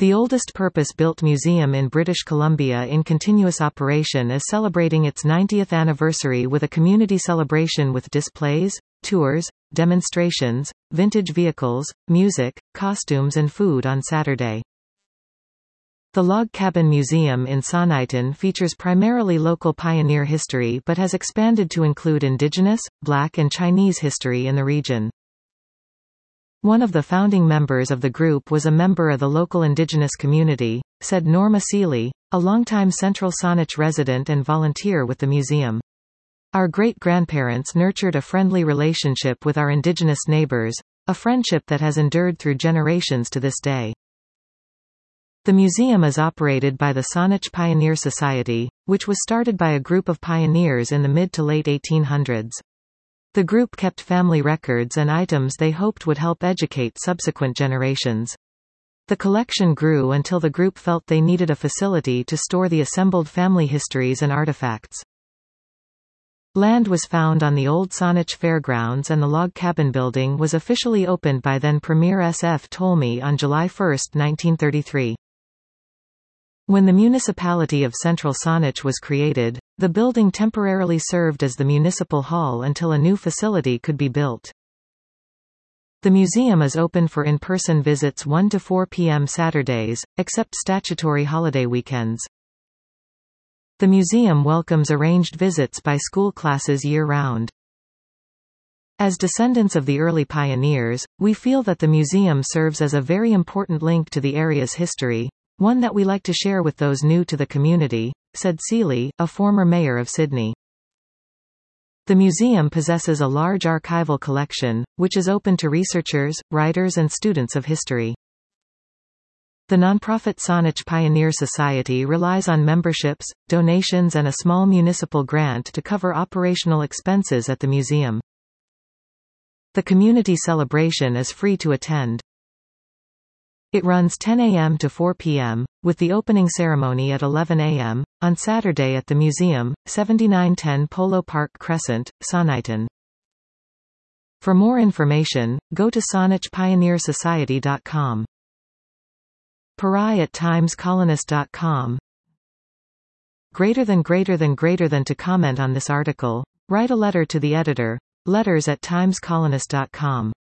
The oldest purpose-built museum in British Columbia in continuous operation is celebrating its 90th anniversary with a community celebration with displays, tours, demonstrations, vintage vehicles, music, costumes and food on Saturday. The Log Cabin Museum in Soniton features primarily local pioneer history but has expanded to include Indigenous, Black and Chinese history in the region. One of the founding members of the group was a member of the local Indigenous community, said Norma Seeley, a longtime Central Saanich resident and volunteer with the museum. Our great-grandparents nurtured a friendly relationship with our Indigenous neighbors, a friendship that has endured through generations to this day. The museum is operated by the Saanich Pioneer Society, which was started by a group of pioneers in the mid to late 1800s. The group kept family records and items they hoped would help educate subsequent generations. The collection grew until the group felt they needed a facility to store the assembled family histories and artifacts. Land was found on the old Saanich Fairgrounds and the log cabin building was officially opened by then Premier S.F. Tolmie on July 1, 1933. When the municipality of Central Saanich was created, the building temporarily served as the municipal hall until a new facility could be built. The museum is open for in-person visits 1 to 4 p.m. Saturdays, except statutory holiday weekends. The museum welcomes arranged visits by school classes year-round. As descendants of the early pioneers, we feel that the museum serves as a very important link to the area's history, one that we like to share with those new to the community, said Seeley, a former mayor of Sydney. The museum possesses a large archival collection, which is open to researchers, writers and students of history. The nonprofit Saanich Pioneer Society relies on memberships, donations and a small municipal grant to cover operational expenses at the museum. The community celebration is free to attend. It runs 10 a.m. to 4 p.m., with the opening ceremony at 11 a.m., on Saturday at the museum, 7910 Polo Park Crescent, Soniton. For more information, go to saanichpioneersociety.com. Parai at timescolonist.com. Greater than to comment on this article, write a letter to the editor, letters@timescolonist.com.